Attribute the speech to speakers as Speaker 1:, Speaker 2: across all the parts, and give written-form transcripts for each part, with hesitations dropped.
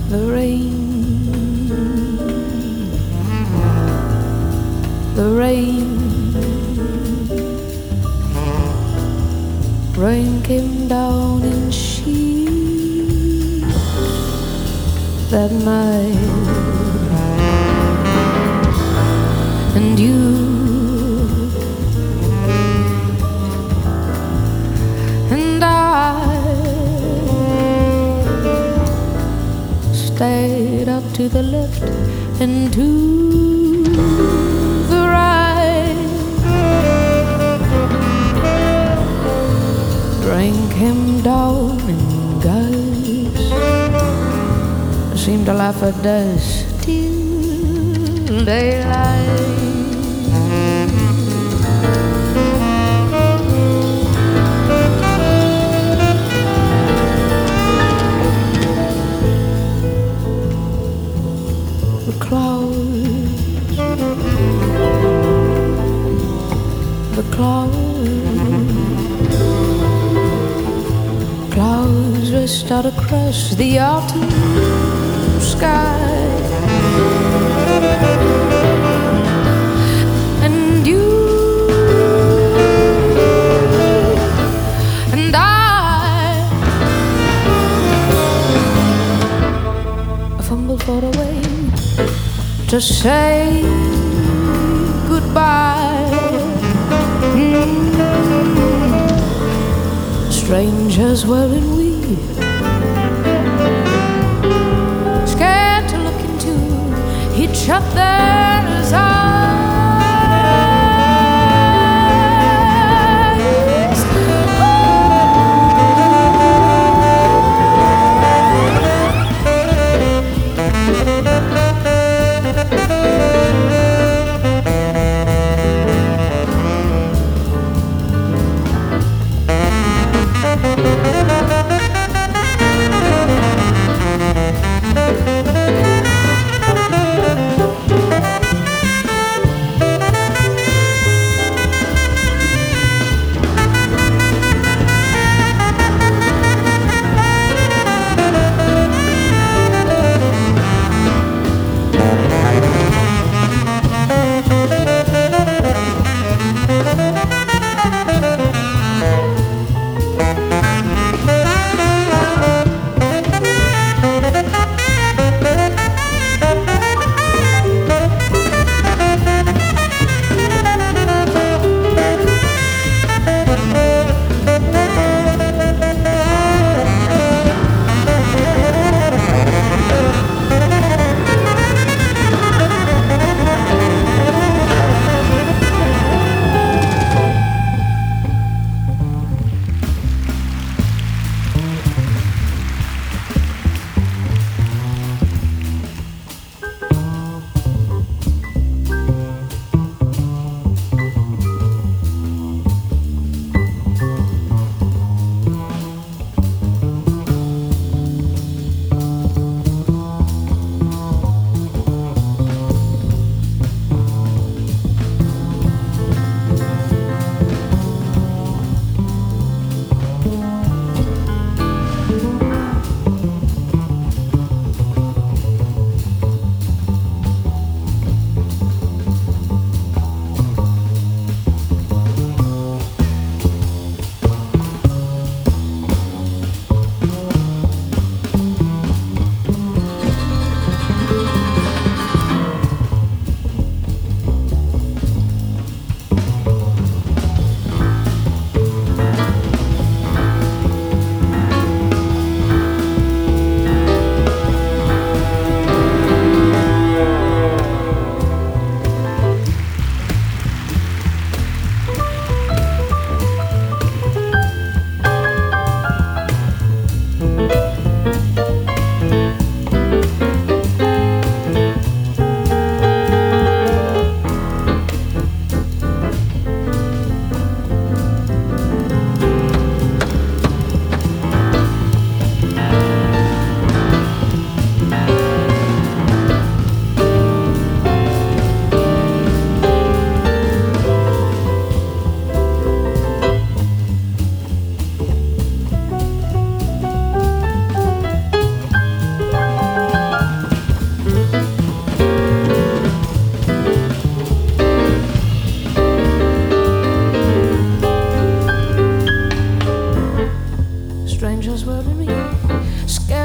Speaker 1: The rain, the rain, rain came down in sheets that night, and you and I stayed up to the left and to the right. Rain came down in gusts, seemed to laugh at us till daylight. Clouds raced out across the autumn sky, and you and I fumbled for a way to say goodbye. Strangers weren't we, scared to look into each other's eyes.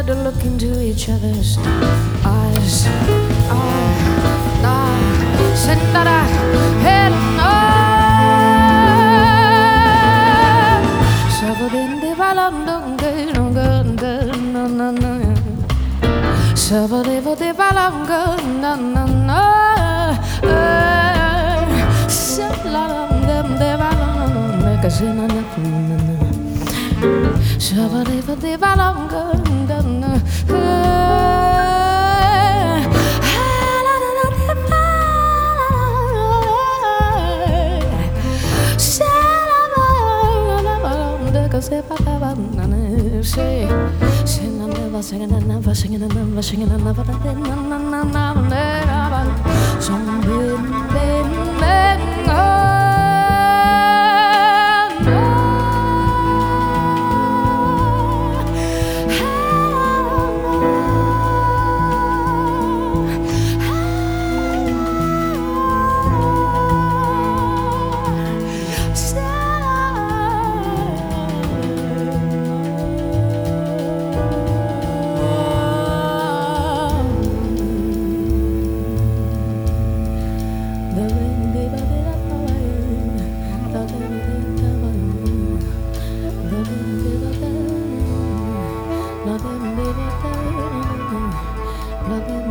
Speaker 1: had to look into each other's eyes. Said that I had enough. Sabadin de valandung na na na. Sabadiva de valanga na na na. Salam dem de valanga kazina na na. Sabadiva de valanga na na. Say, sing and never sing and never sing and never sing and never Love